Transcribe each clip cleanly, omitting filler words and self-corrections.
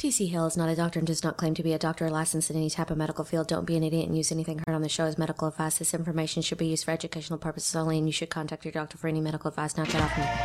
TC Hale is not a doctor and does not claim to be a doctor or licensed in any type of medical field. Don't be an idiot and use anything heard on the show as medical advice. This information should be used for educational purposes only, and you should contact your doctor for any medical advice. Now get off me.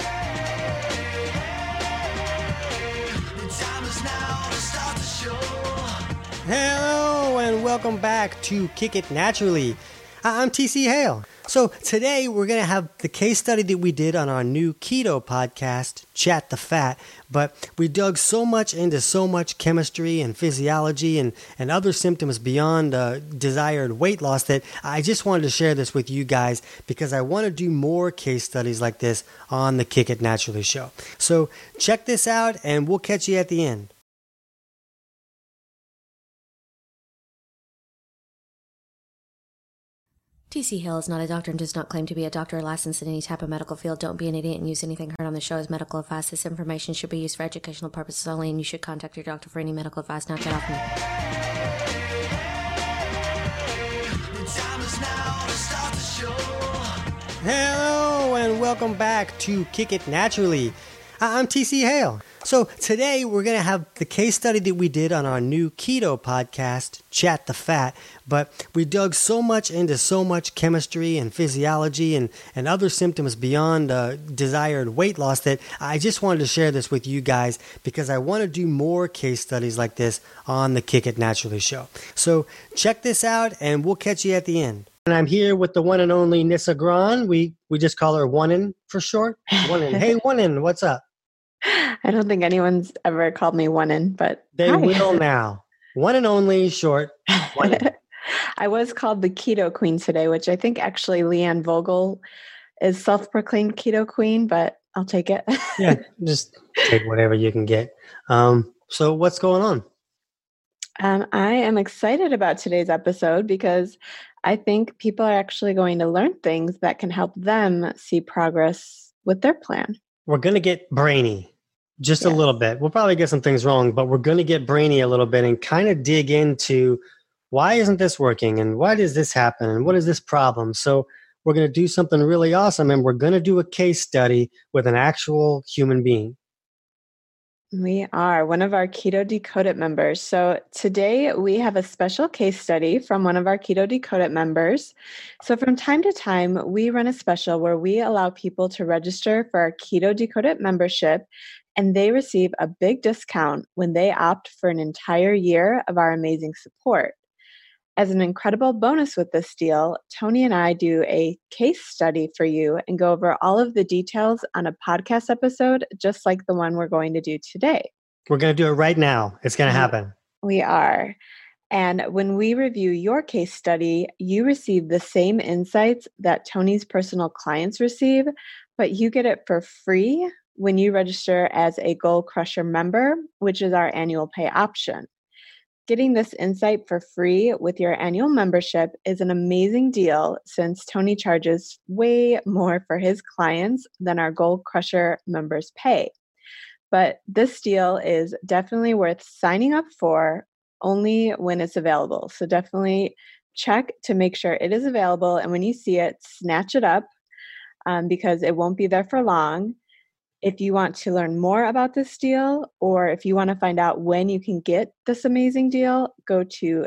Hello and welcome back to Kick It Naturally. I'm TC Hale. So today we're going to have the case study that we did on our new keto podcast, Chat the Fat, but we dug so much into so much chemistry and physiology and other symptoms beyond desired weight loss that I just wanted to share this with you guys because I want to do more case studies like this on the Kick It Naturally show. So check this out and we'll catch you at the end. TC Hale is not a doctor and does not claim to be a doctor or licensed in any type of medical field. Don't be an idiot and use anything heard on the show as medical advice. This information should be used for educational purposes only, and you should contact your doctor for any medical advice. Now get off me. Hello and welcome back to Kick It Naturally. I'm TC Hale. So today we're going to have the case study that we did on our new keto podcast, Chat the Fat, but we dug so much into so much chemistry and physiology and other symptoms beyond desired weight loss that I just wanted to share this with you guys because I want to do more case studies like this on the Kick It Naturally show. So check this out and we'll catch you at the end. And I'm here with the one and only Nissa Gran. We just call her One-In for short. One-In. Hey, One-In, what's up? I don't think anyone's ever called me One-In, but they will now. One and only, short. One-In. I was called the Keto Queen today, which I think actually Leanne Vogel is self-proclaimed Keto Queen, but I'll take it. Yeah, just take whatever you can get. So what's going on? I am excited about today's episode because I think people are actually going to learn things that can help them see progress with their plan. We're going to get brainy just a little bit. We'll probably get some things wrong, but we're going to get brainy a little bit and kind of dig into why isn't this working and why does this happen and what is this problem? So we're going to do something really awesome and we're going to do a case study with an actual human being. We are one of our Keto Decoded members. So today we have a special case study from one of our Keto Decoded members. So from time to time, we run a special where we allow people to register for our Keto Decoded membership, and they receive a big discount when they opt for an entire year of our amazing support. As an incredible bonus with this deal, Tony and I do a case study for you and go over all of the details on a podcast episode, just like the one we're going to do today. We're going to do it right now. It's going to happen. We are. And when we review your case study, you receive the same insights that Tony's personal clients receive, but you get it for free when you register as a Goal Crusher member, which is our annual pay option. Getting this insight for free with your annual membership is an amazing deal since Tony charges way more for his clients than our Goal Crusher members pay. But this deal is definitely worth signing up for only when it's available. So definitely check to make sure it is available. And when you see it, snatch it up because it won't be there for long. If you want to learn more about this deal, or if you want to find out when you can get this amazing deal, go to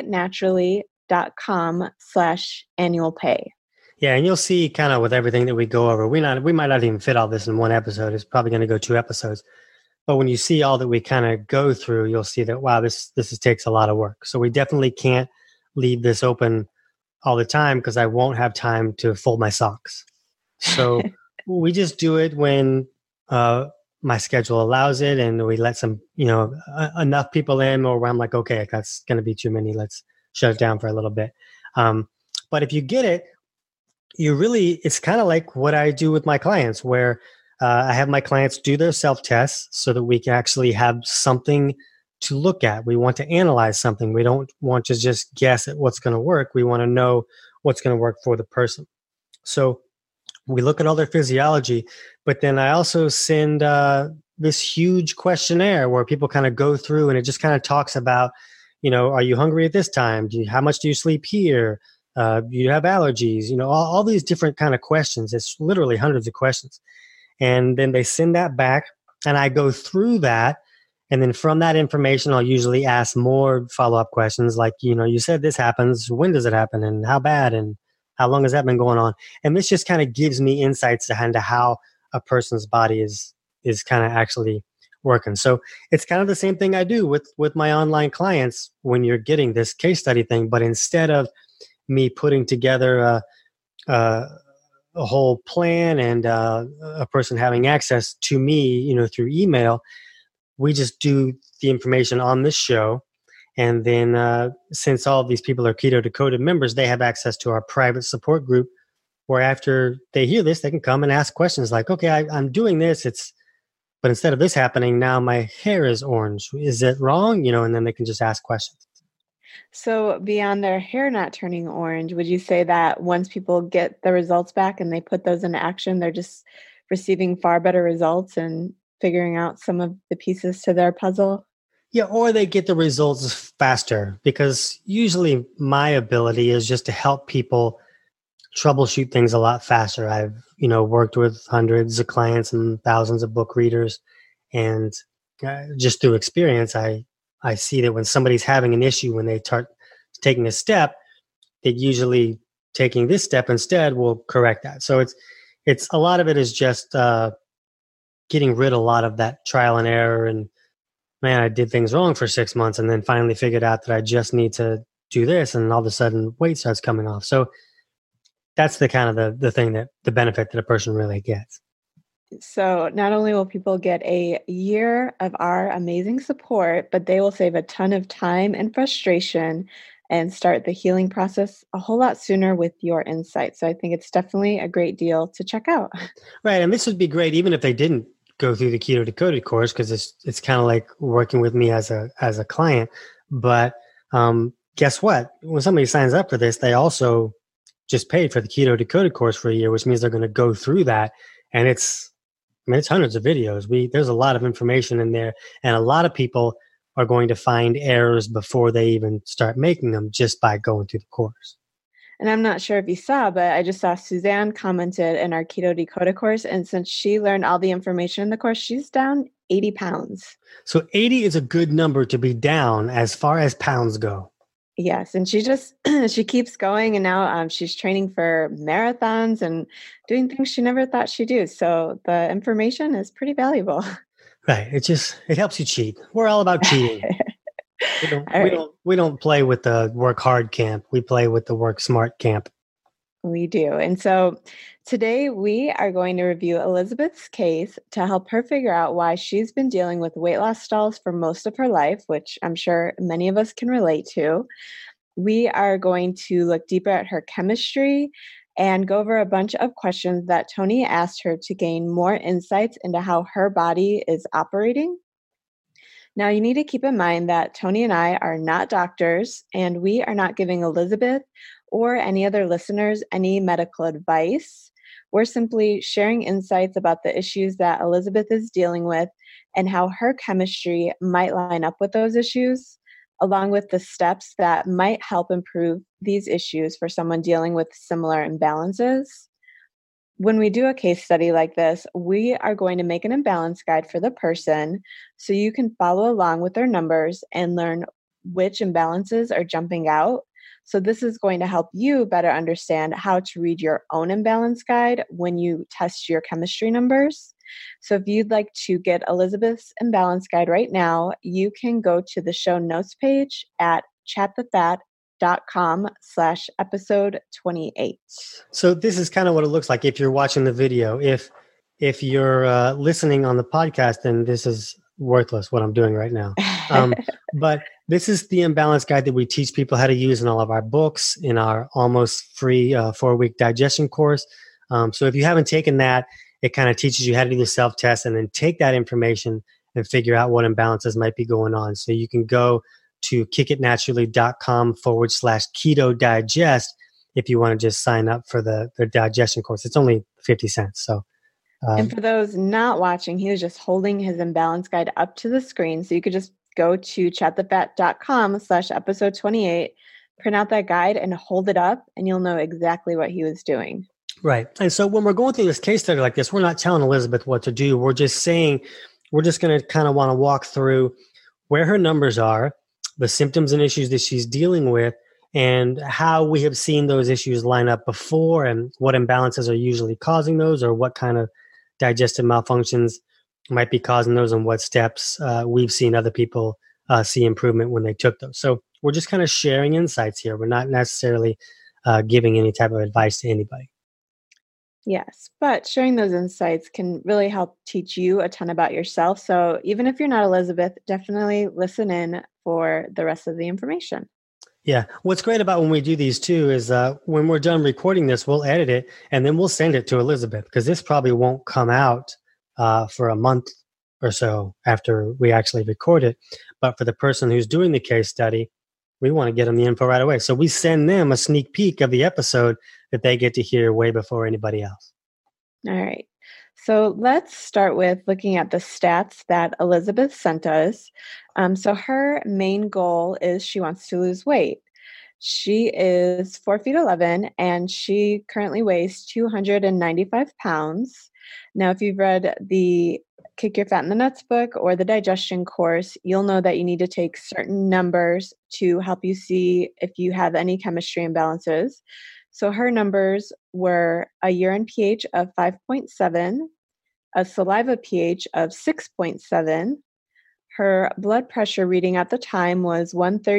kickitnaturally.com/annual pay. Yeah, and you'll see kind of with everything that we go over, we might not even fit all this in one episode. It's probably going to go 2 episodes. But when you see all that we kind of go through, you'll see that, wow, this takes a lot of work. So we definitely can't leave this open all the time because I won't have time to fold my socks. So we just do it when my schedule allows it, and we let some, enough people in, or where I'm like, okay, that's going to be too many. Let's shut it down for a little bit. But if you get it, it's kind of like what I do with my clients, where I have my clients do their self-tests so that we can actually have something to look at. We want to analyze something. We don't want to just guess at what's going to work. We want to know what's going to work for the person. So we look at all their physiology, but then I also send this huge questionnaire where people kind of go through, and it just kind of talks about, are you hungry at this time? How much do you sleep here? Do you have allergies? All these different kind of questions. It's literally hundreds of questions. And then they send that back, and I go through that And then from that information, I'll usually ask more follow-up questions like, you said this happens. When does it happen? And how bad? And how long has that been going on? And this just kind of gives me insights into how a person's body is kind of actually working. So it's kind of the same thing I do with my online clients when you're getting this case study thing. But instead of me putting together a whole plan and a person having access to me, through email, we just do the information on this show. And then since all of these people are Keto Decoded members, they have access to our private support group where after they hear this, they can come and ask questions like, okay, I'm doing this. But instead of this happening, now my hair is orange. Is it wrong? And then they can just ask questions. So beyond their hair not turning orange, would you say that once people get the results back and they put those into action, they're just receiving far better results and figuring out some of the pieces to their puzzle? Yeah, or they get the results faster, because usually my ability is just to help people troubleshoot things a lot faster. I've, worked with hundreds of clients and thousands of book readers, and just through experience, I see that when somebody's having an issue, when they start taking a step, that usually taking this step instead will correct that. So it's a lot of it is just getting rid of a lot of that trial and error. And man, I did things wrong for 6 months and then finally figured out that I just need to do this. And all of a sudden weight starts coming off. So that's the kind of the thing that the benefit that a person really gets. So not only will people get a year of our amazing support, but they will save a ton of time and frustration and start the healing process a whole lot sooner with your insights. So I think it's definitely a great deal to check out. Right. And this would be great even if they didn't go through the Keto Decoded course, because it's kind of like working with me as a client. But guess what? When somebody signs up for this, they also just paid for the Keto Decoded course for a year, which means they're going to go through that. And it's hundreds of videos. There's a lot of information in there, and a lot of people are going to find errors before they even start making them just by going through the course. And I'm not sure if you saw, but I just saw Suzanne commented in our Keto Decoded course. And since she learned all the information in the course, she's down 80 pounds. So 80 is a good number to be down as far as pounds go. Yes. And she just, she keeps going. And now she's training for marathons and doing things she never thought she'd do. So the information is pretty valuable. Right. It helps you cheat. We're all about cheating. We don't play with the work hard camp. We play with the work smart camp. We do. And so today we are going to review Elizabeth's case to help her figure out why she's been dealing with weight loss stalls for most of her life, which I'm sure many of us can relate to. We are going to look deeper at her chemistry and go over a bunch of questions that Tony asked her to gain more insights into how her body is operating. Now, you need to keep in mind that Tony and I are not doctors, and we are not giving Elizabeth or any other listeners any medical advice. We're simply sharing insights about the issues that Elizabeth is dealing with and how her chemistry might line up with those issues, along with the steps that might help improve these issues for someone dealing with similar imbalances. When we do a case study like this, we are going to make an imbalance guide for the person so you can follow along with their numbers and learn which imbalances are jumping out. So this is going to help you better understand how to read your own imbalance guide when you test your chemistry numbers. So if you'd like to get Elizabeth's imbalance guide right now, you can go to the show notes page at chatthefat.com/episode 28. So this is kind of what it looks like if you're watching the video. If you're listening on the podcast, then this is worthless what I'm doing right now. But this is the imbalance guide that we teach people how to use in all of our books, in our almost free 4-week digestion course. So if you haven't taken that, it kind of teaches you how to do the self-test and then take that information and figure out what imbalances might be going on. So you can go to kickitnaturally.com/keto digest if you want to just sign up for the digestion course. It's only 50 cents. So, and for those not watching, he was just holding his imbalance guide up to the screen. So you could just go to chatthefat.com/episode 28, print out that guide and hold it up, and you'll know exactly what he was doing. Right. And so when we're going through this case study like this, we're not telling Elizabeth what to do. We're just saying, we're just going to kind of want to walk through where her numbers are, the symptoms and issues that she's dealing with, and how we have seen those issues line up before and what imbalances are usually causing those, or what kind of digestive malfunctions might be causing those, and what steps we've seen other people see improvement when they took those. So we're just kind of sharing insights here. We're not necessarily giving any type of advice to anybody. Yes, but sharing those insights can really help teach you a ton about yourself. So even if you're not Elizabeth, definitely listen in for the rest of the information. Yeah. What's great about when we do these too is when we're done recording this, we'll edit it and then we'll send it to Elizabeth, because this probably won't come out for a month or so after we actually record it. But for the person who's doing the case study, we want to get them the info right away. So we send them a sneak peek of the episode that they get to hear way before anybody else. All right. So let's start with looking at the stats that Elizabeth sent us. So her main goal is she wants to lose weight. She is 4'11" and she currently weighs 295 pounds. Now, if you've read the Kick Your Fat in the Nuts book or the digestion course, you'll know that you need to take certain numbers to help you see if you have any chemistry imbalances. So her numbers were a urine pH of 5.7, a saliva pH of 6.7. Her blood pressure reading at the time was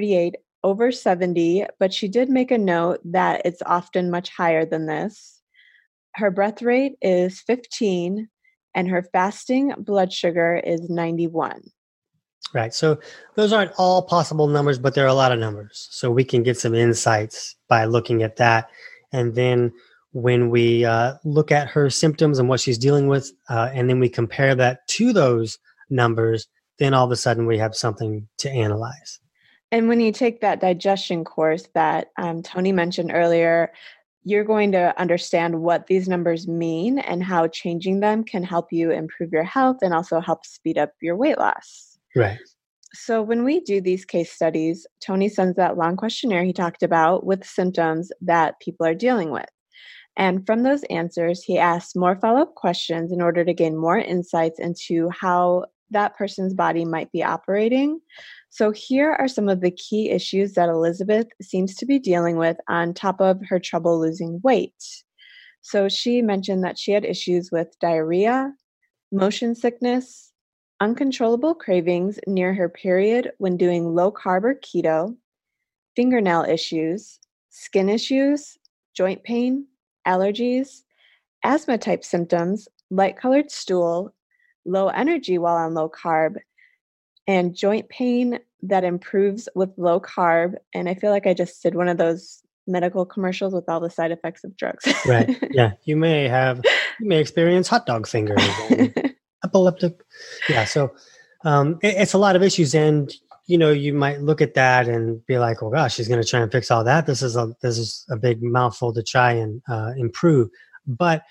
138/70, but she did make a note that it's often much higher than this. Her breath rate is 15, and her fasting blood sugar is 91. Right. So those aren't all possible numbers, but there are a lot of numbers. So we can get some insights by looking at that. And then when we look at her symptoms and what she's dealing with, and then we compare that to those numbers, then all of a sudden we have something to analyze. And when you take that digestion course that Tony mentioned earlier, you're going to understand what these numbers mean and how changing them can help you improve your health and also help speed up your weight loss. Right. So when we do these case studies, Tony sends that long questionnaire he talked about with symptoms that people are dealing with. And from those answers, he asks more follow-up questions in order to gain more insights into how that person's body might be operating. So here are some of the key issues that Elizabeth seems to be dealing with on top of her trouble losing weight. So she mentioned that she had issues with diarrhea, motion sickness, uncontrollable cravings near her period when doing low carb or keto, fingernail issues, skin issues, joint pain, allergies, asthma type symptoms, light colored stool, low energy while on low carb, and joint pain that improves with low carb. And I feel like I just did one of those medical commercials with all the side effects of drugs. Right. Yeah. You may experience hot dog fingers. Epileptic. Yeah. So it's a lot of issues. And, you might look at that and be like, oh gosh, she's going to try and fix all that. This is a big mouthful to try and improve. But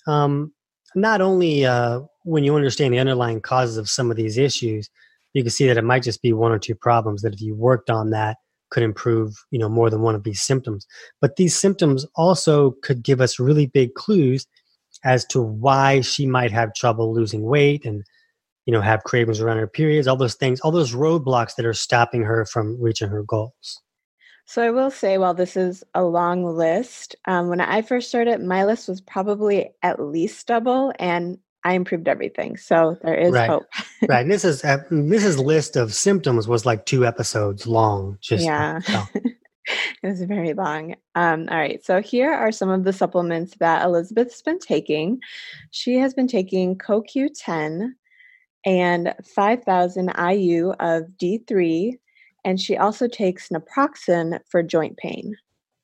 not only when you understand the underlying causes of some of these issues, you can see that it might just be one or two problems that if you worked on that could improve, more than one of these symptoms. But these symptoms also could give us really big clues as to why she might have trouble losing weight and, have cravings around her periods, all those things, all those roadblocks that are stopping her from reaching her goals. So I will say, while this is a long list, when I first started, my list was probably at least double, and I improved everything. So there is hope. Right. And this is list of symptoms was like 2 episodes long. Yeah. It was very long. All right. So here are some of the supplements that Elizabeth's been taking. She has been taking CoQ10 and 5,000 IU of D3, and she also takes naproxen for joint pain.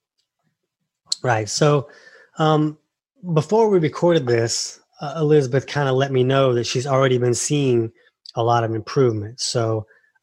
Right. So before we recorded this, Elizabeth kind of let me know that she's already been seeing a lot of improvement. So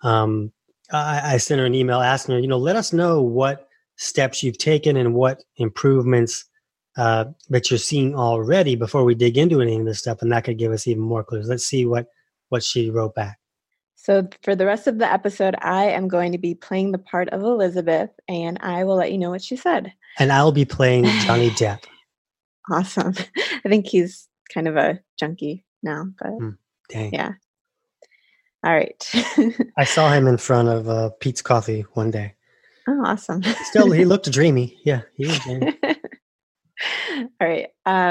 I sent her an email asking her, let us know what steps you've taken and what improvements that you're seeing already before we dig into any of this stuff. And that could give us even more clues. Let's see what she wrote back. So for the rest of the episode, I am going to be playing the part of Elizabeth, and I will let you know what she said. And I'll be playing Johnny Depp. Awesome. I think he's kind of a junkie now, but dang. Yeah. All right. I saw him in front of Pete's Coffee one day. Oh, awesome. Still, he looked dreamy. Yeah, he was dreamy. All right.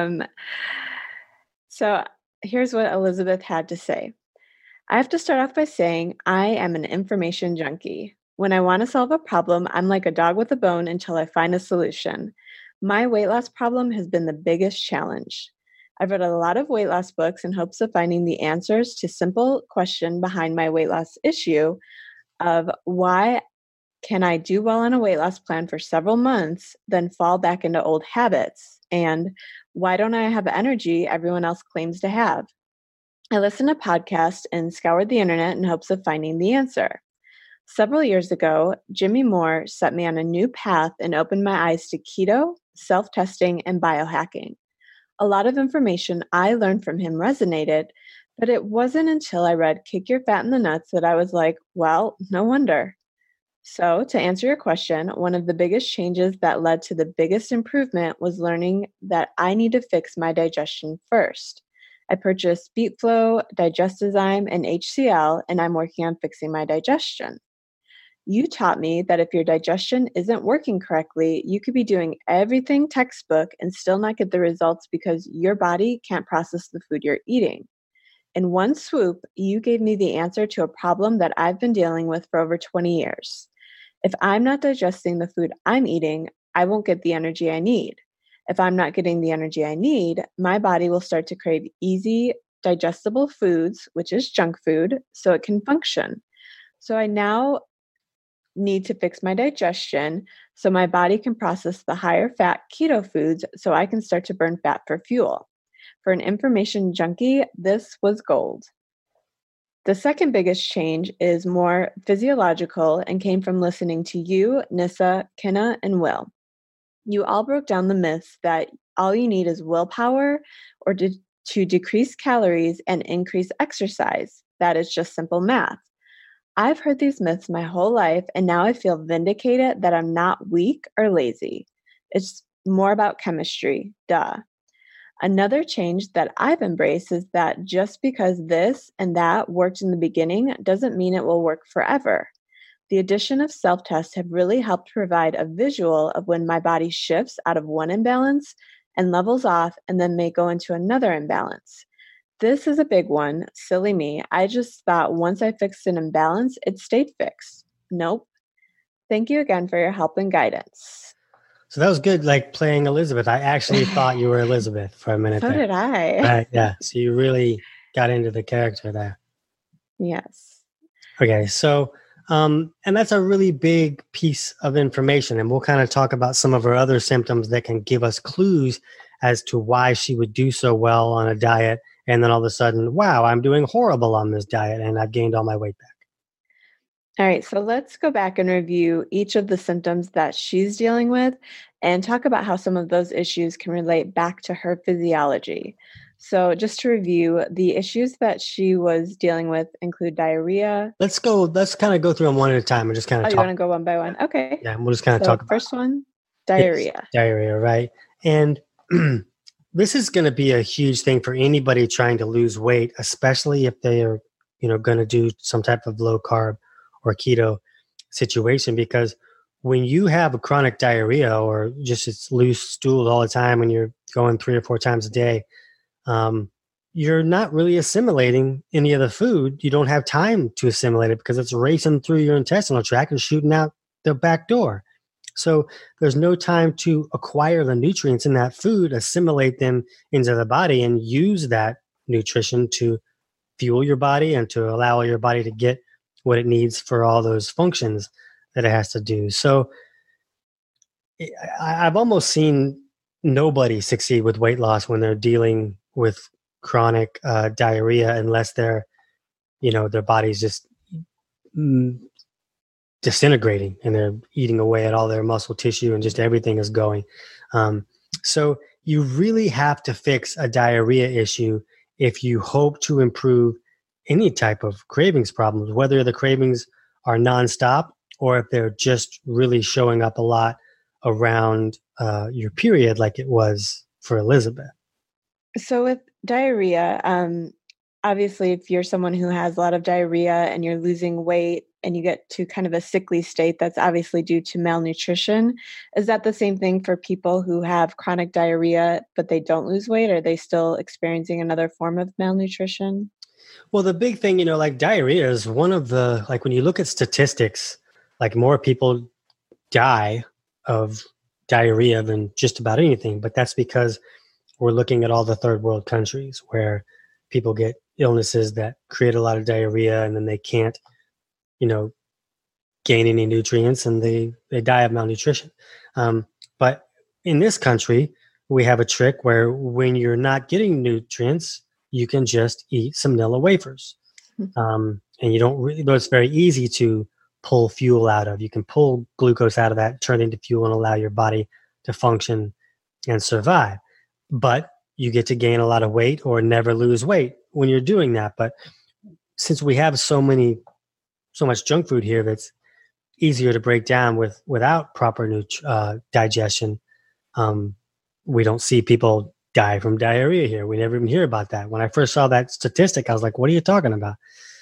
So here's what Elizabeth had to say. I have to start off by saying I am an information junkie. When I want to solve a problem, I'm like a dog with a bone until I find a solution. My weight loss problem has been the biggest challenge. I've read a lot of weight loss books in hopes of finding the answers to simple question behind my weight loss issue of why can I do well on a weight loss plan for several months, then fall back into old habits? And why don't I have energy everyone else claims to have? I listened to podcasts and scoured the internet in hopes of finding the answer. Several years ago, Jimmy Moore set me on a new path and opened my eyes to keto, self-testing, and biohacking. A lot of information I learned from him resonated, but it wasn't until I read Kick Your Fat in the Nuts that I was like, well, no wonder. So, to answer your question, one of the biggest changes that led to the biggest improvement was learning that I need to fix my digestion first. I purchased BeatFlow, Digestozyme, and HCL, and I'm working on fixing my digestion. You taught me that if your digestion isn't working correctly, you could be doing everything textbook and still not get the results because your body can't process the food you're eating. In one swoop, you gave me the answer to a problem that I've been dealing with for over 20 years. If I'm not digesting the food I'm eating, I won't get the energy I need. If I'm not getting the energy I need, my body will start to crave easy, digestible foods, which is junk food, so it can function. So I now need to fix my digestion so my body can process the higher fat keto foods so I can start to burn fat for fuel. For an information junkie, this was gold. The second biggest change is more physiological and came from listening to you, Nissa, Kenna, and Will. You all broke down the myths that all you need is willpower or to decrease calories and increase exercise. That is just simple math. I've heard these myths my whole life, and now I feel vindicated that I'm not weak or lazy. It's more about chemistry, duh. Another change that I've embraced is that just because this and that worked in the beginning doesn't mean it will work forever. The addition of self-tests have really helped provide a visual of when my body shifts out of one imbalance and levels off and then may go into another imbalance. This is a big one. Silly me. I just thought once I fixed an imbalance, it stayed fixed. Nope. Thank you again for your help and guidance. So that was good, like playing Elizabeth. I actually thought you were Elizabeth for a minute. So did I. Right, yeah. So you really got into the character there. Yes. Okay, so, and that's a really big piece of information. And we'll kind of talk about some of her other symptoms that can give us clues as to why she would do so well on a diet. And then all of a sudden, wow, I'm doing horrible on this diet and I've gained all my weight back. All right, so let's go back and review each of the symptoms that she's dealing with and talk about how some of those issues can relate back to her physiology. So just to review, the issues that she was dealing with include diarrhea. Let's kind of go through them one at a time and just kind of talk. You want to go one by one? Okay. Yeah, we'll just kind of talk about first one, diarrhea. Yes, diarrhea, right? And this is going to be a huge thing for anybody trying to lose weight, especially if they are, going to do some type of low carb or keto situation, because when you have a chronic diarrhea or just it's loose stool all the time when you're going 3 or 4 times a day, you're not really assimilating any of the food. You don't have time to assimilate it because it's racing through your intestinal tract and shooting out the back door. So there's no time to acquire the nutrients in that food, assimilate them into the body, and use that nutrition to fuel your body and to allow your body to get what it needs for all those functions that it has to do. So I've almost seen nobody succeed with weight loss when they're dealing with chronic diarrhea, unless their body's just disintegrating and they're eating away at all their muscle tissue and just everything is going. So you really have to fix a diarrhea issue if you hope to improve any type of cravings problems, whether the cravings are nonstop or if they're just really showing up a lot around your period, like it was for Elizabeth. So with diarrhea, obviously if you're someone who has a lot of diarrhea and you're losing weight and you get to kind of a sickly state, that's obviously due to malnutrition. Is that the same thing for people who have chronic diarrhea, but they don't lose weight? Are they still experiencing another form of malnutrition? Well, the big thing, like diarrhea is one of the, like when you look at statistics, like more people die of diarrhea than just about anything. But that's because we're looking at all the third world countries where people get illnesses that create a lot of diarrhea and then they can't, gain any nutrients and they die of malnutrition. But in this country, we have a trick where when you're not getting nutrients, you can just eat some Nilla wafers. And you don't really, but it's very easy to pull fuel out of. You can pull glucose out of that, turn it into fuel and allow your body to function and survive. But you get to gain a lot of weight or never lose weight when you're doing that. But since we have so much junk food here that's easier to break down without proper digestion, we don't see people die from diarrhea here. We never even hear about that. When I first saw that statistic, I was like, what are you talking about?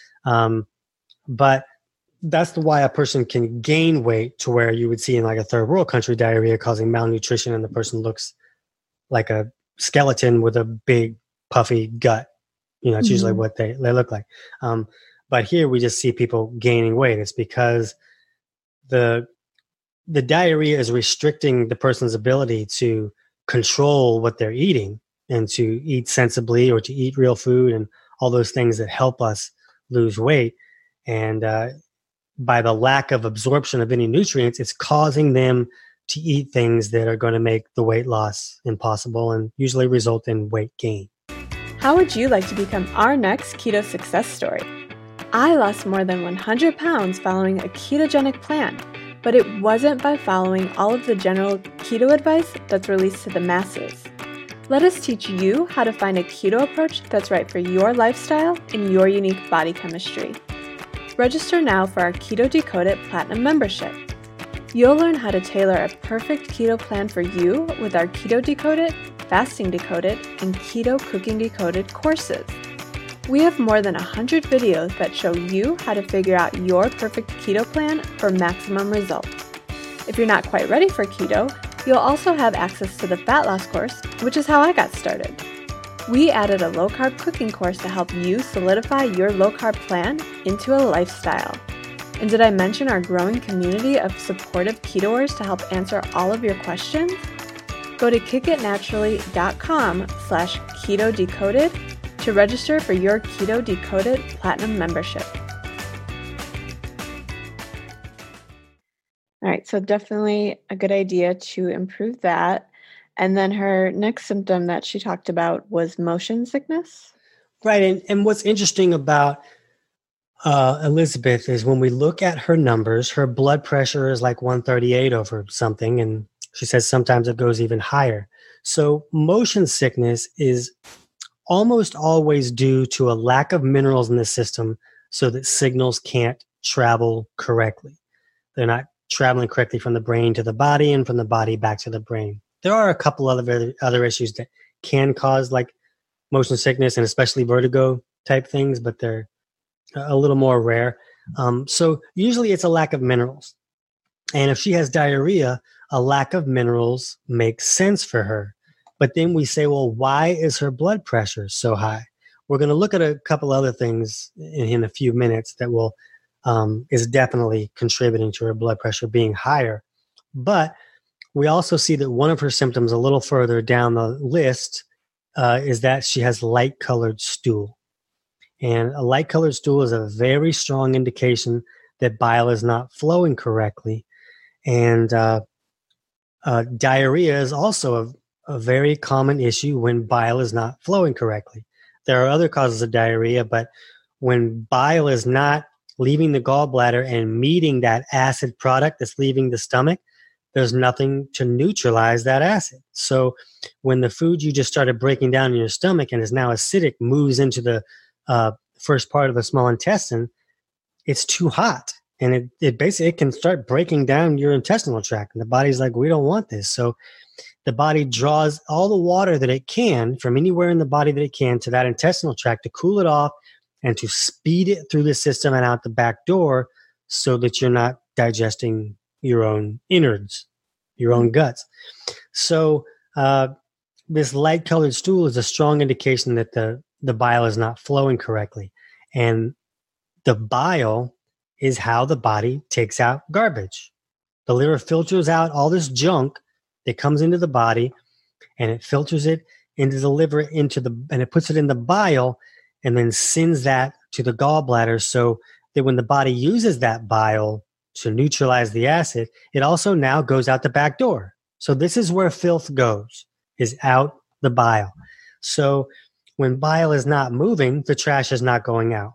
But that's why a person can gain weight to where you would see in like a third world country diarrhea causing malnutrition and the person looks like a skeleton with a big puffy gut. It's usually what they look like. But here we just see people gaining weight. It's because the diarrhea is restricting the person's ability to control what they're eating and to eat sensibly or to eat real food and all those things that help us lose weight. And by the lack of absorption of any nutrients, it's causing them to eat things that are going to make the weight loss impossible and usually result in weight gain. How would you like to become our next keto success story? I lost more than 100 pounds following a ketogenic plan, but it wasn't by following all of the general keto advice that's released to the masses. Let us teach you how to find a keto approach that's right for your lifestyle and your unique body chemistry. Register now for our Keto Decoded Platinum membership. You'll learn how to tailor a perfect keto plan for you with our Keto Decoded, Fasting Decoded, and Keto Cooking Decoded courses. We have more than 100 videos that show you how to figure out your perfect keto plan for maximum results. If you're not quite ready for keto, you'll also have access to the fat loss course, which is how I got started. We added a low-carb cooking course to help you solidify your low-carb plan into a lifestyle. And did I mention our growing community of supportive ketoers to help answer all of your questions? Go to kickitnaturally.com/keto decoded to register for your Keto Decoded Platinum membership. All right, so definitely a good idea to improve that. And then her next symptom that she talked about was motion sickness. Right, and what's interesting about Elizabeth is when we look at her numbers, her blood pressure is like 138 over something, and she says sometimes it goes even higher. So motion sickness is almost always due to a lack of minerals in the system so that signals can't travel correctly. They're not traveling correctly from the brain to the body and from the body back to the brain. There are a couple other issues that can cause like motion sickness and especially vertigo type things, but they're a little more rare. So usually it's a lack of minerals. And if she has diarrhea, a lack of minerals makes sense for her. But then we say, well, why is her blood pressure so high? We're going to look at a couple other things in a few minutes that will is definitely contributing to her blood pressure being higher. But we also see that one of her symptoms a little further down the list is that she has light-colored stool. And a light-colored stool is a very strong indication that bile is not flowing correctly. And diarrhea is also a very common issue when bile is not flowing correctly. There are other causes of diarrhea, but when bile is not leaving the gallbladder and meeting that acid product that's leaving the stomach, there's nothing to neutralize that acid. So when the food you just started breaking down in your stomach and is now acidic moves into the first part of the small intestine, it's too hot. And it basically can start breaking down your intestinal tract. And the body's like, we don't want this. So the body draws all the water that it can from anywhere in the body that it can to that intestinal tract to cool it off and to speed it through the system and out the back door so that you're not digesting your own innards, your own guts. So this light-colored stool is a strong indication that the bile is not flowing correctly. And the bile is how the body takes out garbage. The liver filters out all this junk that comes into the body, and it filters it into the liver, and it puts it in the bile, and then sends that to the gallbladder so that when the body uses that bile to neutralize the acid, it also now goes out the back door. So this is where filth goes, is out the bile. So when bile is not moving, the trash is not going out.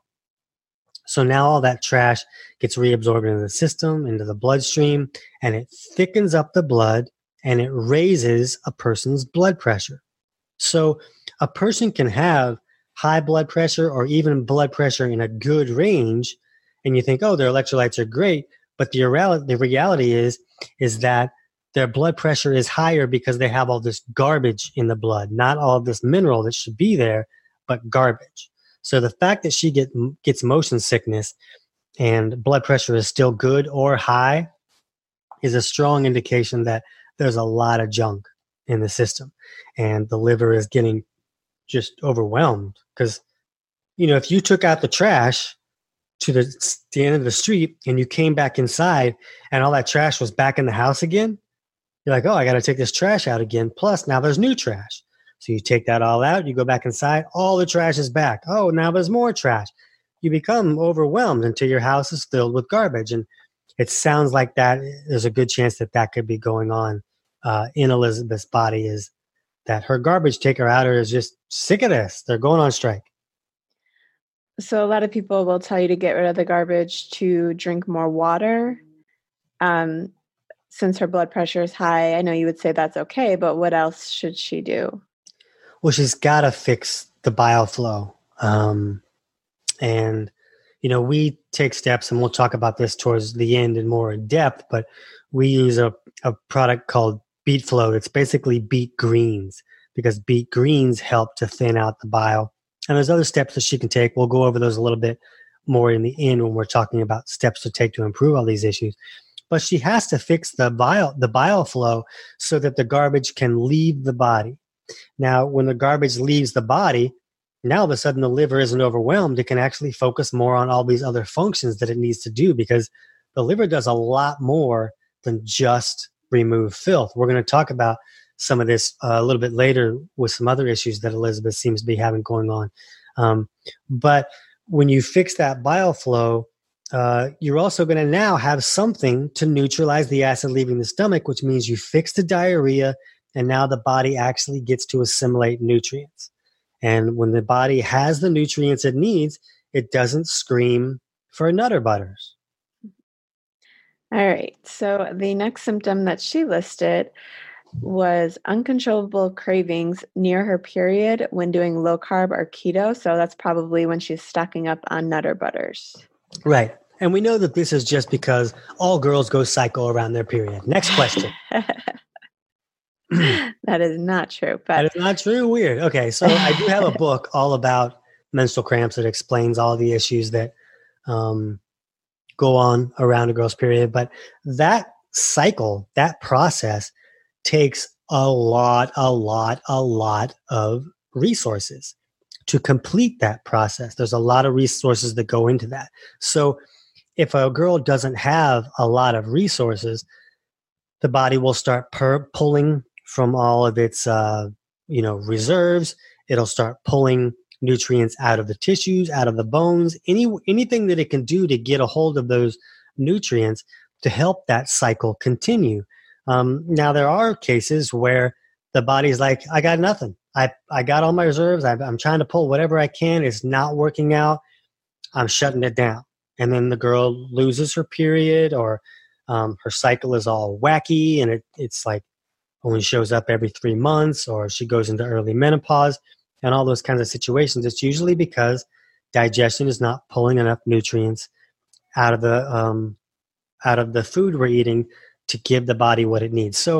So now all that trash gets reabsorbed into the system, into the bloodstream, and it thickens up the blood, and it raises a person's blood pressure. So a person can have high blood pressure or even blood pressure in a good range, and you think, oh, their electrolytes are great, but the reality is that their blood pressure is higher because they have all this garbage in the blood, not all of this mineral that should be there, but garbage. So the fact that she gets motion sickness and blood pressure is still good or high is a strong indication that there's a lot of junk in the system, and the liver is getting just overwhelmed. Because, if you took out the trash to the end of the street and you came back inside and all that trash was back in the house again, you're like, oh, I got to take this trash out again. Plus, now there's new trash. So you take that all out, you go back inside, all the trash is back. Oh, now there's more trash. You become overwhelmed until your house is filled with garbage. And it sounds like that there's a good chance that could be going on in Elizabeth's body, is that her garbage taker outer is just sick of this. They're going on strike. So a lot of people will tell you to get rid of the garbage, to drink more water. Since her blood pressure is high, I know you would say that's okay, but what else should she do? Well, she's got to fix the bile flow. And, we take steps, and we'll talk about this towards the end and more in depth, but we use a product called Beet Float. It's basically beet greens, because beet greens help to thin out the bile. And there's other steps that she can take. We'll go over those a little bit more in the end when we're talking about steps to take to improve all these issues. But she has to fix the bile flow so that the garbage can leave the body. Now, when the garbage leaves the body, now all of a sudden the liver isn't overwhelmed. It can actually focus more on all these other functions that it needs to do, because the liver does a lot more than just remove filth. We're going to talk about some of this a little bit later with some other issues that Elizabeth seems to be having going on. But when you fix that bile flow, you're also going to now have something to neutralize the acid leaving the stomach, which means you fix the diarrhea, and now the body actually gets to assimilate nutrients. And when the body has the nutrients it needs, it doesn't scream for Nutter Butters. All right. So the next symptom that she listed was uncontrollable cravings near her period when doing low carb or keto. So that's probably when she's stocking up on Nutter Butters. Right. And we know that this is just because all girls go psycho around their period. Next question. That is not true. But that is not true. Weird. Okay. So I do have a book all about menstrual cramps that explains all the issues that go on around a girl's period. But that cycle, that process takes a lot of resources to complete that process. There's a lot of resources that go into that. So if a girl doesn't have a lot of resources, the body will start pulling from all of its reserves. It'll start pulling nutrients out of the tissues, out of the bones, anything that it can do to get a hold of those nutrients to help that cycle continue. Now, there are cases where the body's like, I got nothing. I got all my reserves. I'm trying to pull whatever I can. It's not working out. I'm shutting it down. And then the girl loses her period, or her cycle is all wacky, and it's like only shows up every 3 months, or she goes into early menopause, and all those kinds of situations. It's usually because digestion is not pulling enough nutrients out of the food we're eating to give the body what it needs. So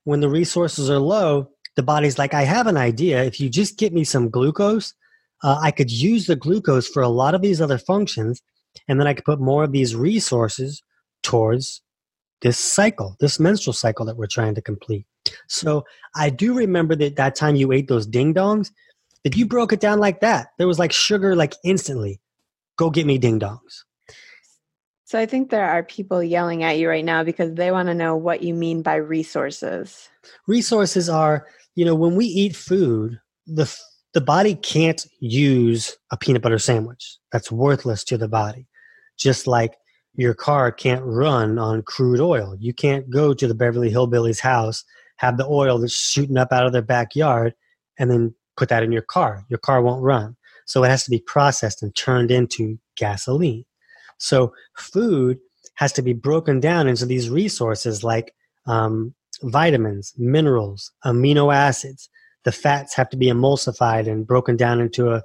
when the resources are low, the body's like, I have an idea. If you just get me some glucose, I could use the glucose for a lot of these other functions, and then I could put more of these resources towards this cycle, this menstrual cycle that we're trying to complete. So I do remember that time you ate those ding dongs, that you broke it down like that. There was like sugar, like instantly. Go get me ding dongs. So I think there are people yelling at you right now because they want to know what you mean by resources. Resources are, when we eat food, the body can't use a peanut butter sandwich. That's worthless to the body. Just like your car can't run on crude oil. You can't go to the Beverly Hillbillies' house, have the oil that's shooting up out of their backyard, and then put that in your car. Your car won't run. So it has to be processed and turned into gasoline. So food has to be broken down into these resources like vitamins, minerals, amino acids. The fats have to be emulsified and broken down into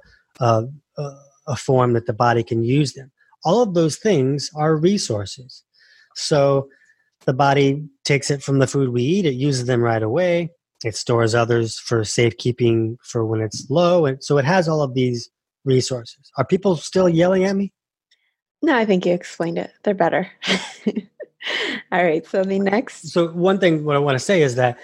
a form that the body can use them. All of those things are resources. So the body takes it from the food we eat. It uses them right away. It stores others for safekeeping for when it's low. And so it has all of these resources. Are people still yelling at me? No, I think you explained it. They're better. All right. So the next. So one thing what I want to say is that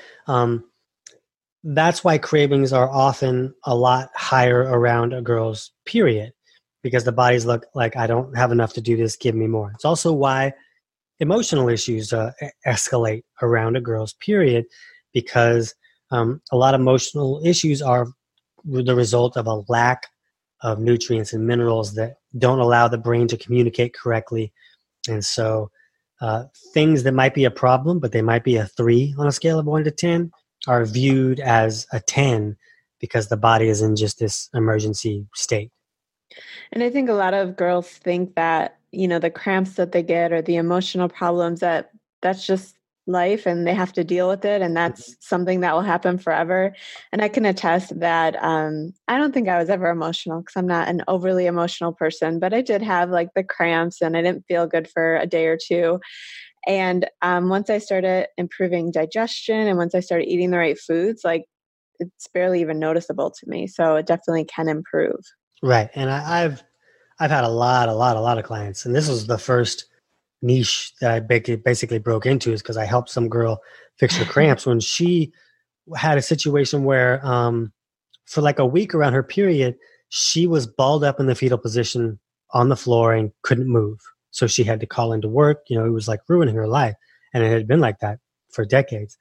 that's why cravings are often a lot higher around a girl's period, because the body's like, I don't have enough to do this. Give me more. It's also why emotional issues escalate around a girl's period, because a lot of emotional issues are the result of a lack of nutrients and minerals that don't allow the brain to communicate correctly. And so things that might be a problem, but they might be a 3 on a scale of 1 to 10, are viewed as a 10 because the body is in just this emergency state. And I think a lot of girls think that, the cramps that they get or the emotional problems, that's just life and they have to deal with it. And that's something that will happen forever. And I can attest that I don't think I was ever emotional because I'm not an overly emotional person, but I did have like the cramps and I didn't feel good for a day or two. And once I started improving digestion and once I started eating the right foods, like it's barely even noticeable to me. So it definitely can improve. Right. And I've had a lot of clients, and this was the first niche that I basically broke into, is because I helped some girl fix her cramps when she had a situation where for like a week around her period, she was balled up in the fetal position on the floor and couldn't move. So she had to call into work. It was like ruining her life. And it had been like that for decades.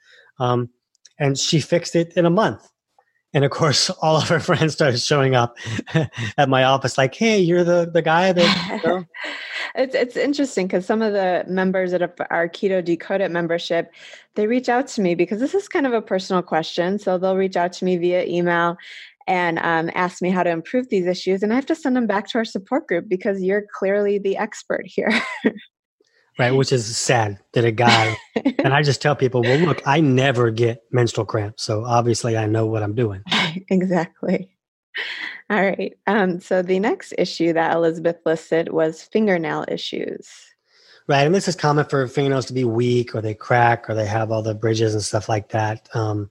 And she fixed it in a month. And of course, all of her friends started showing up at my office like, hey, you're the guy that... It's interesting because some of the members of our Keto Decoded membership, they reach out to me because this is kind of a personal question. So they'll reach out to me via email and ask me how to improve these issues. And I have to send them back to our support group because you're clearly the expert here. Right, which is sad that a guy, and I just tell people, well, look, I never get menstrual cramps, so obviously I know what I'm doing. Exactly. All right. So the next issue that Elizabeth listed was fingernail issues. Right, and this is common for fingernails to be weak, or they crack, or they have all the bridges and stuff like that.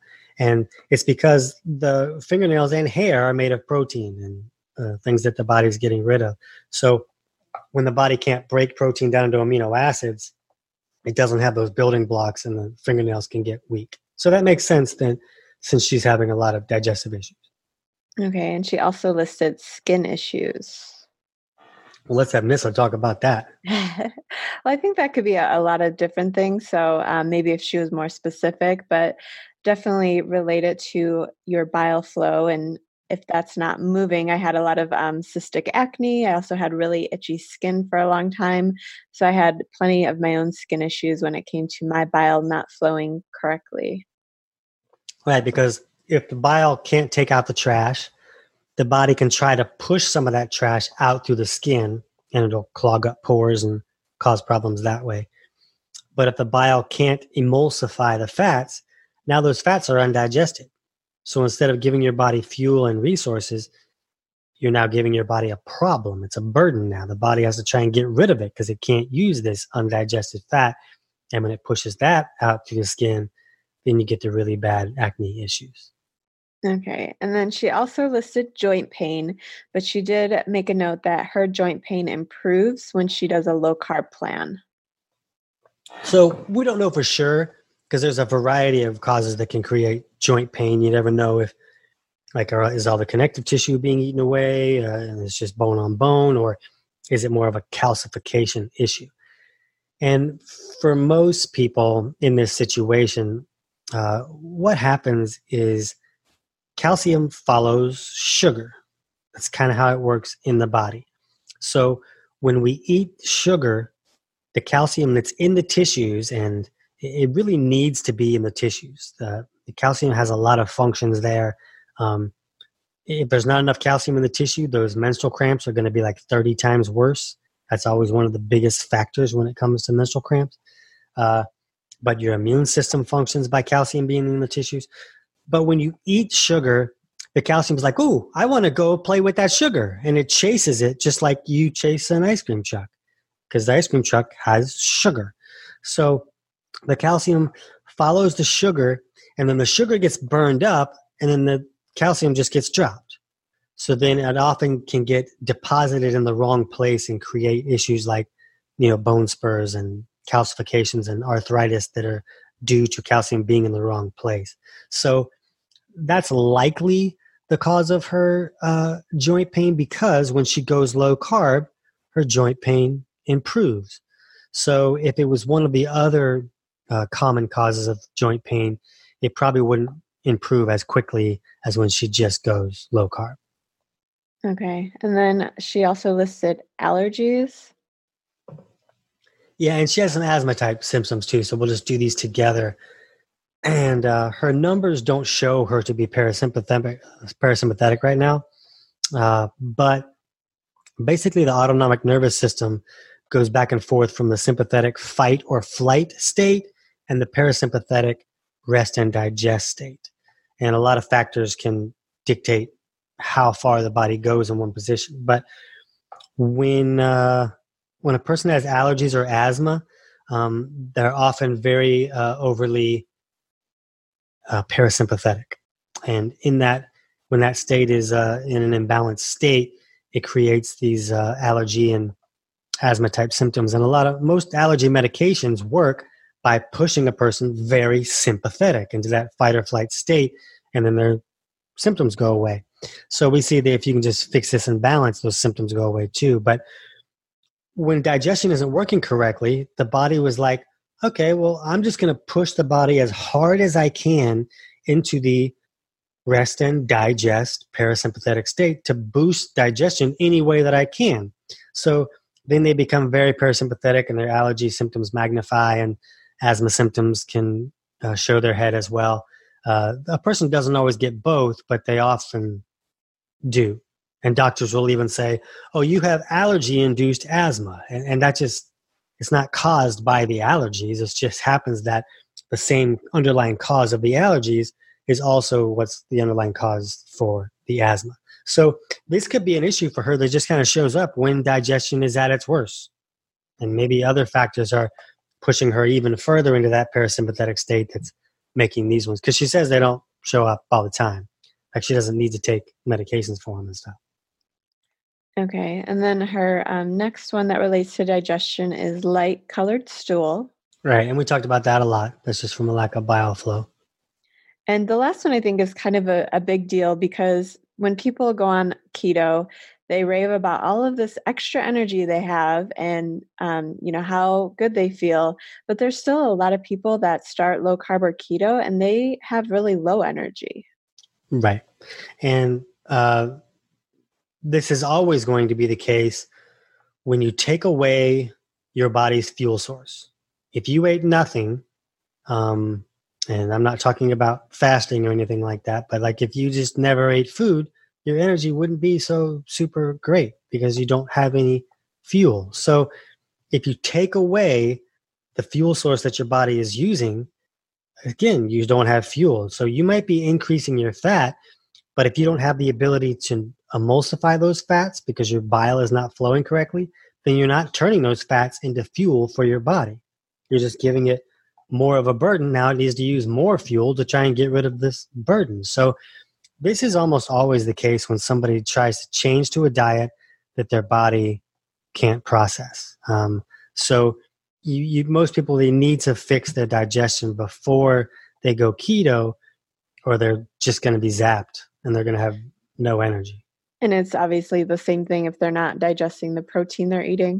And it's because the fingernails and hair are made of protein and things that the body's getting rid of. So when the body can't break protein down into amino acids, it doesn't have those building blocks and the fingernails can get weak. So that makes sense then, since she's having a lot of digestive issues. Okay, and she also listed skin issues. Well, let's have Nissa talk about that. Well, I think that could be a lot of different things. So maybe if she was more specific, but definitely related to your bile flow. And if that's not moving, I had a lot of cystic acne. I also had really itchy skin for a long time. So I had plenty of my own skin issues when it came to my bile not flowing correctly. Right, because if the bile can't take out the trash, the body can try to push some of that trash out through the skin, and it'll clog up pores and cause problems that way. But if the bile can't emulsify the fats, now those fats are undigested. So instead of giving your body fuel and resources, you're now giving your body a problem. It's a burden now. The body has to try and get rid of it because it can't use this undigested fat. And when it pushes that out through the skin, then you get the really bad acne issues. Okay. And then she also listed joint pain, but she did make a note that her joint pain improves when she does a low carb plan. So we don't know for sure because there's a variety of causes that can create joint pain. You never know if, like, is all the connective tissue being eaten away and it's just bone on bone, or is it more of a calcification issue? And for most people in this situation, what happens is calcium follows sugar. That's kind of how it works in the body. So when we eat sugar, the calcium that's in the tissues, and it really needs to be in the tissues. The calcium has a lot of functions there. If there's not enough calcium in the tissue, those menstrual cramps are going to be like 30 times worse. That's always one of the biggest factors when it comes to menstrual cramps. But your immune system functions by calcium being in the tissues. But when you eat sugar, the calcium is like, ooh, I want to go play with that sugar. And it chases it just like you chase an ice cream truck, because the ice cream truck has sugar. So the calcium follows the sugar, and then the sugar gets burned up, and then the calcium just gets dropped. So then it often can get deposited in the wrong place and create issues like, bone spurs and calcifications and arthritis that are due to calcium being in the wrong place. So that's likely the cause of her joint pain, because when she goes low carb, her joint pain improves. So if it was one of the other common causes of joint pain, it probably wouldn't improve as quickly as when she just goes low carb. Okay. And then she also listed allergies. Yeah, and she has some asthma type symptoms too, so we'll just do these together. And her numbers don't show her to be parasympathetic right now. But basically the autonomic nervous system goes back and forth from the sympathetic fight or flight state and the parasympathetic rest and digest state. And a lot of factors can dictate how far the body goes in one position. But when a person has allergies or asthma, they're often very overly parasympathetic. And when that state is in an imbalanced state, it creates these allergy and asthma type symptoms. And most allergy medications work by pushing a person very sympathetic into that fight or flight state, and then their symptoms go away. So we see that if you can just fix this imbalance, those symptoms go away too. But when digestion isn't working correctly, the body was like, okay, well, I'm just going to push the body as hard as I can into the rest and digest parasympathetic state to boost digestion any way that I can. So then they become very parasympathetic, and their allergy symptoms magnify, and asthma symptoms can show their head as well. A person doesn't always get both, but they often do. And doctors will even say, oh, you have allergy-induced asthma. And that just, it's not caused by the allergies. It just happens that the same underlying cause of the allergies is also what's the underlying cause for the asthma. So this could be an issue for her that just kind of shows up when digestion is at its worst. And maybe other factors are pushing her even further into that parasympathetic state that's making these ones. Because she says they don't show up all the time. Like she doesn't need to take medications for them and stuff. Okay. And then her next one that relates to digestion is light colored stool. Right. And we talked about that a lot. That's just from a lack of bile flow. And the last one I think is kind of a big deal, because when people go on keto, they rave about all of this extra energy they have and, how good they feel. But there's still a lot of people that start low carb or keto and they have really low energy. Right. And this is always going to be the case when you take away your body's fuel source. If you ate nothing, and I'm not talking about fasting or anything like that, but like if you just never ate food, your energy wouldn't be so super great because you don't have any fuel. So if you take away the fuel source that your body is using, again, you don't have fuel. So you might be increasing your fat, but if you don't have the ability to emulsify those fats because your bile is not flowing correctly, then you're not turning those fats into fuel for your body. You're just giving it more of a burden. Now it needs to use more fuel to try and get rid of this burden. So this is almost always the case when somebody tries to change to a diet that their body can't process. So most people, they need to fix their digestion before they go keto, or they're just going to be zapped and they're going to have no energy. And it's obviously the same thing if they're not digesting the protein they're eating.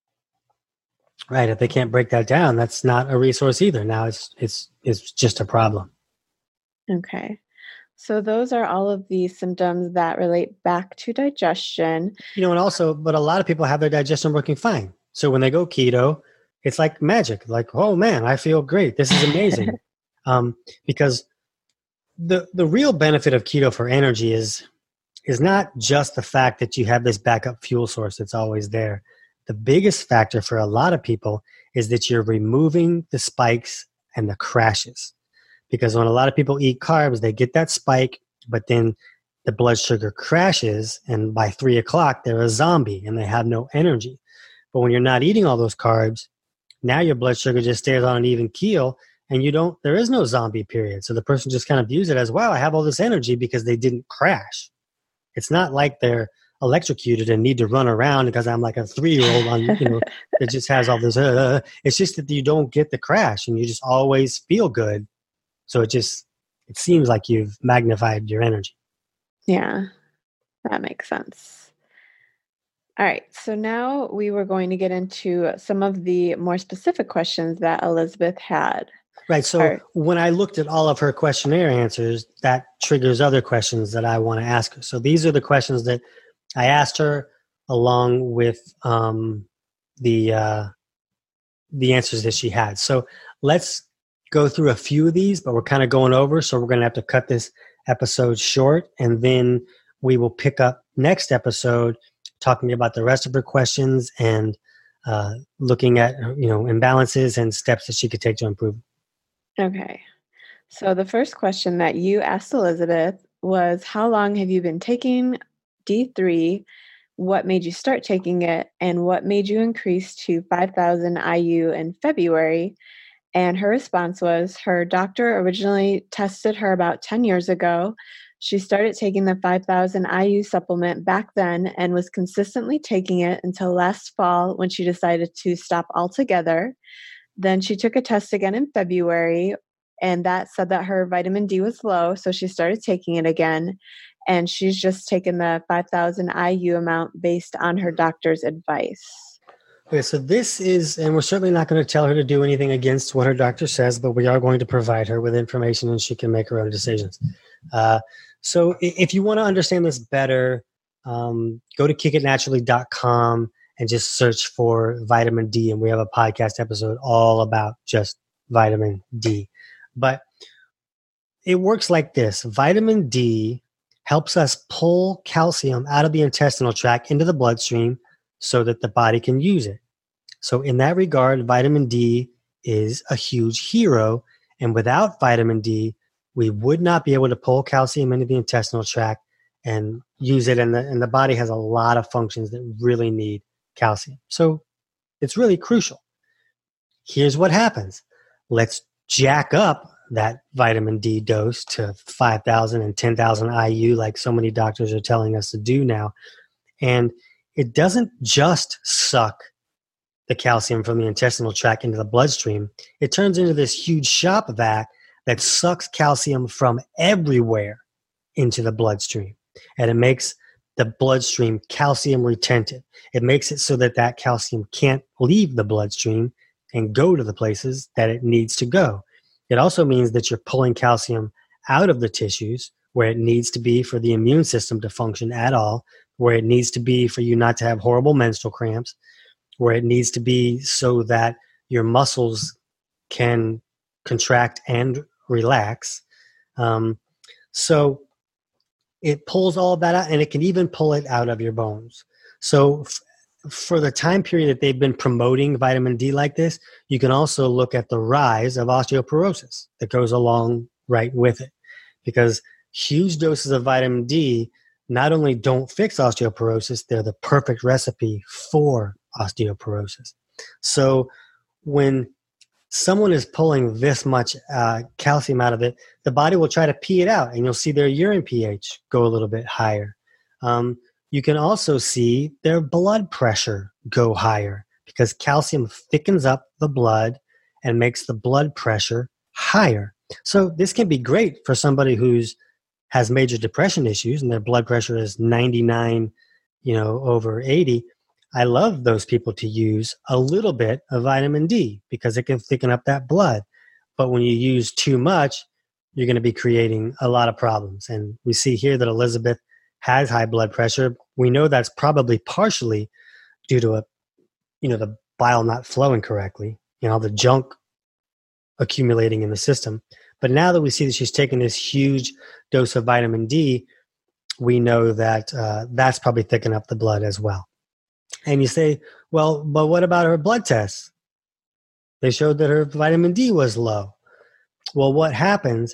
Right. If they can't break that down, that's not a resource either. Now it's just a problem. Okay. So those are all of the symptoms that relate back to digestion. And also, but a lot of people have their digestion working fine. So when they go keto, it's like magic. Like, oh man, I feel great. This is amazing. Because the real benefit of keto for energy is not just the fact that you have this backup fuel source that's always there. The biggest factor for a lot of people is that you're removing the spikes and the crashes. Because when a lot of people eat carbs, they get that spike, but then the blood sugar crashes, and by 3 o'clock, they're a zombie and they have no energy. But when you're not eating all those carbs, now your blood sugar just stays on an even keel, and there is no zombie period. So the person just kind of views it as, wow, I have all this energy because they didn't crash. It's not like they're electrocuted and need to run around because I'm like a 3-year-old on, that just has all this. It's just that you don't get the crash and you just always feel good. So it seems like you've magnified your energy. Yeah, that makes sense. All right. So now we were going to get into some of the more specific questions that Elizabeth had. Right. So when I looked at all of her questionnaire answers, that triggers other questions that I want to ask her. So these are the questions that I asked her along with the answers that she had. So let's go through a few of these, but we're kind of going over. So we're going to have to cut this episode short, and then we will pick up next episode talking about the rest of her questions and looking at, imbalances and steps that she could take to improve. Okay. So the first question that you asked Elizabeth was, how long have you been taking D3? What made you start taking it? And what made you increase to 5,000 IU in February? And her response was, her doctor originally tested her about 10 years ago. She started taking the 5,000 IU supplement back then and was consistently taking it until last fall when she decided to stop altogether. Then she took a test again in February, and that said that her vitamin D was low, so she started taking it again. And she's just taken the 5,000 IU amount based on her doctor's advice. Okay, so this is, and we're certainly not going to tell her to do anything against what her doctor says, but we are going to provide her with information and she can make her own decisions. So if you want to understand this better, go to kickitnaturally.com and just search for vitamin D. And we have a podcast episode all about just vitamin D. But it works like this. Vitamin D helps us pull calcium out of the intestinal tract into the bloodstream so that the body can use it. So in that regard, vitamin D is a huge hero. And without vitamin D, we would not be able to pull calcium into the intestinal tract and use it. And the body has a lot of functions that really need calcium. So it's really crucial. Here's what happens. Let's jack up that vitamin D dose to 5,000 and 10,000 IU like so many doctors are telling us to do now. And it doesn't just suck the calcium from the intestinal tract into the bloodstream. It turns into this huge shop vac that sucks calcium from everywhere into the bloodstream. And it makes the bloodstream calcium retentive. It makes it so that that calcium can't leave the bloodstream and go to the places that it needs to go. It also means that you're pulling calcium out of the tissues where it needs to be for the immune system to function at all, where it needs to be for you not to have horrible menstrual cramps, where it needs to be so that your muscles can contract and relax. So it pulls all of that out, and it can even pull it out of your bones. So for the time period that they've been promoting vitamin D like this, you can also look at the rise of osteoporosis that goes along right with it. Because huge doses of vitamin D not only don't fix osteoporosis, they're the perfect recipe for osteoporosis. So when someone is pulling this much calcium out of it, the body will try to pee it out, and you'll see their urine pH go a little bit higher. You can also see their blood pressure go higher because calcium thickens up the blood and makes the blood pressure higher. So this can be great for somebody has major depression issues and their blood pressure is 99, over 80. I love those people to use a little bit of vitamin D because it can thicken up that blood. But when you use too much, you're going to be creating a lot of problems. And we see here that Elizabeth has high blood pressure. We know that's probably partially due to the bile not flowing correctly, the junk accumulating in the system. But now that we see that she's taking this huge dose of vitamin D, we know that that's probably thickening up the blood as well. And you say, well, but what about her blood tests? They showed that her vitamin D was low. Well, what happens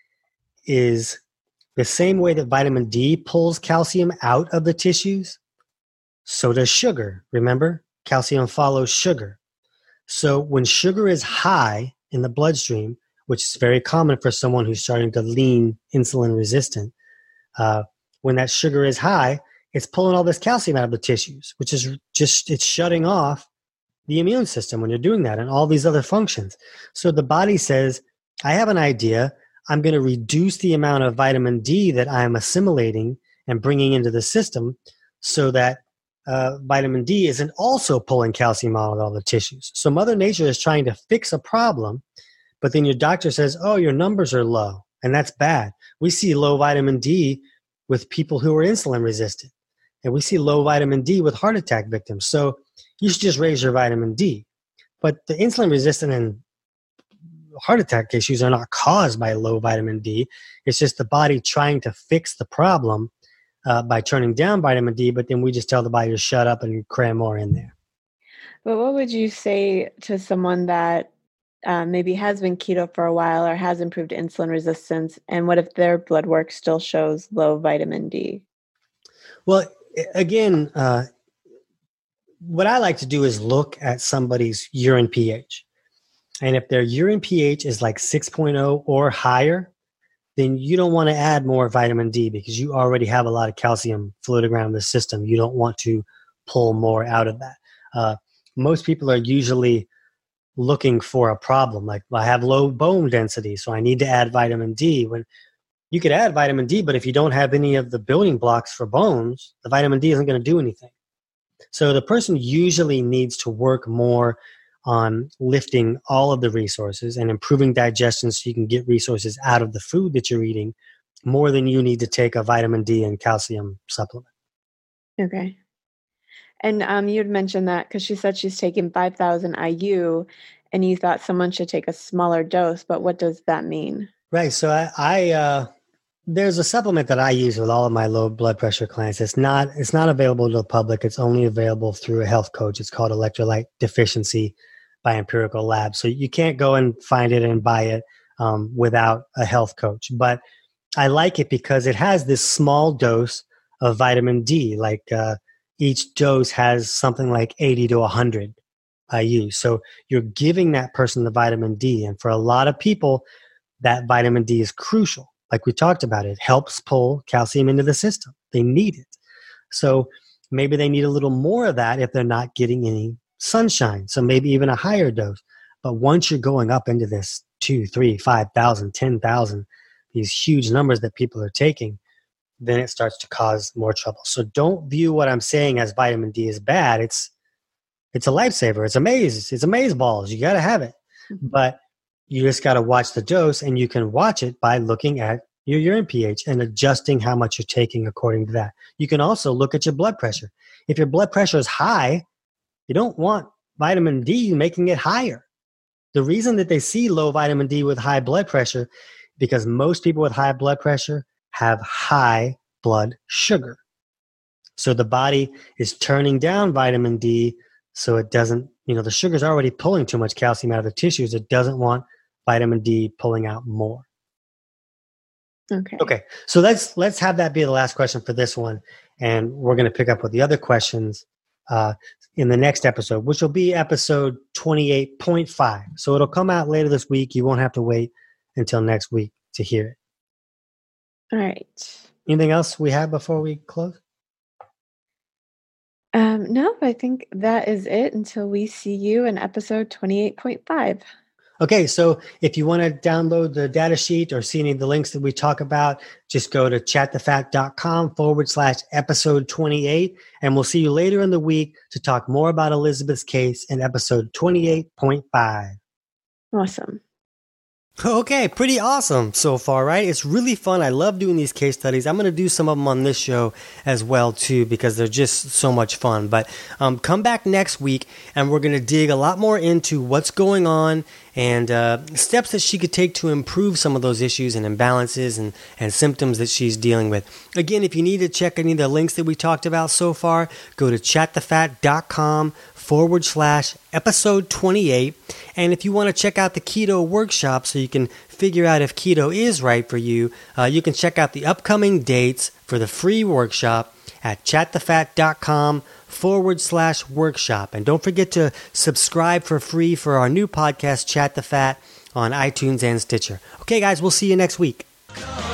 is the same way that vitamin D pulls calcium out of the tissues, so does sugar. Remember, calcium follows sugar. So when sugar is high in the bloodstream, which is very common for someone who's starting to lean insulin resistant, when that sugar is high, it's pulling all this calcium out of the tissues, which is it's shutting off the immune system when you're doing that and all these other functions. So the body says, I have an idea. I'm going to reduce the amount of vitamin D that I'm assimilating and bringing into the system so that vitamin D isn't also pulling calcium out of all the tissues. So Mother Nature is trying to fix a problem, but then your doctor says, oh, your numbers are low, and that's bad. We see low vitamin D with people who are insulin resistant, and we see low vitamin D with heart attack victims. So you should just raise your vitamin D. But the insulin resistant and heart attack issues are not caused by low vitamin D. It's just the body trying to fix the problem by turning down vitamin D, but then we just tell the body to shut up and cram more in there. But what would you say to someone that maybe has been keto for a while or has improved insulin resistance, and what if their blood work still shows low vitamin D? Well, again, what I like to do is look at somebody's urine pH. And if their urine pH is like 6.0 or higher, then you don't want to add more vitamin D because you already have a lot of calcium floating around the system. You don't want to pull more out of that. Most people are usually looking for a problem. Like, I have low bone density, so I need to add vitamin D. When you could add vitamin D, but if you don't have any of the building blocks for bones, the vitamin D isn't going to do anything. So the person usually needs to work more on lifting all of the resources and improving digestion so you can get resources out of the food that you're eating more than you need to take a vitamin D and calcium supplement. Okay. And you had mentioned that because she said she's taking 5,000 IU and you thought someone should take a smaller dose, but what does that mean? Right. So I there's a supplement that I use with all of my low blood pressure clients. It's not available to the public. It's only available through a health coach. It's called Electrolyte Deficiency by Empirical Labs. So you can't go and find it and buy it without a health coach. But I like it because it has this small dose of vitamin D. Like each dose has something like 80 to 100 IU. So you're giving that person the vitamin D. And for a lot of people, that vitamin D is crucial. Like we talked about, it helps pull calcium into the system. They need it. So maybe they need a little more of that if they're not getting any sunshine. So maybe even a higher dose. But once you're going up into this 2, 3, 5,000, 10,000, these huge numbers that people are taking, then it starts to cause more trouble. So don't view what I'm saying as vitamin D as bad. It's a lifesaver. It's amaze balls. You got to have it. But you just got to watch the dose, and you can watch it by looking at your urine pH and adjusting how much you're taking according to that. You can also look at your blood pressure. If your blood pressure is high, you don't want vitamin D making it higher. The reason that they see low vitamin D with high blood pressure, because most people with high blood pressure have high blood sugar. So the body is turning down vitamin D so it doesn't, the sugar is already pulling too much calcium out of the tissues. It doesn't want vitamin D pulling out more. Okay. So let's have that be the last question for this one. And we're going to pick up with the other questions in the next episode, which will be episode 28.5. So it'll come out later this week. You won't have to wait until next week to hear it. All right. Anything else we have before we close? No, I think that is it until we see you in episode 28.5. Okay, so if you want to download the data sheet or see any of the links that we talk about, just go to chatthefat.com/episode 28, and we'll see you later in the week to talk more about Elizabeth's case in episode 28.5. Awesome. Okay, pretty awesome so far, right? It's really fun. I love doing these case studies. I'm going to do some of them on this show as well, too, because they're just so much fun. But come back next week, and we're going to dig a lot more into what's going on and steps that she could take to improve some of those issues and imbalances and symptoms that she's dealing with. Again, if you need to check any of the links that we talked about so far, go to chatthefat.com/episode 28. And if you want to check out the keto workshop so you can figure out if keto is right for you, you can check out the upcoming dates for the free workshop at chatthefat.com/workshop. And don't forget to subscribe for free for our new podcast, Chat the Fat, on iTunes and Stitcher. Okay, guys, we'll see you next week.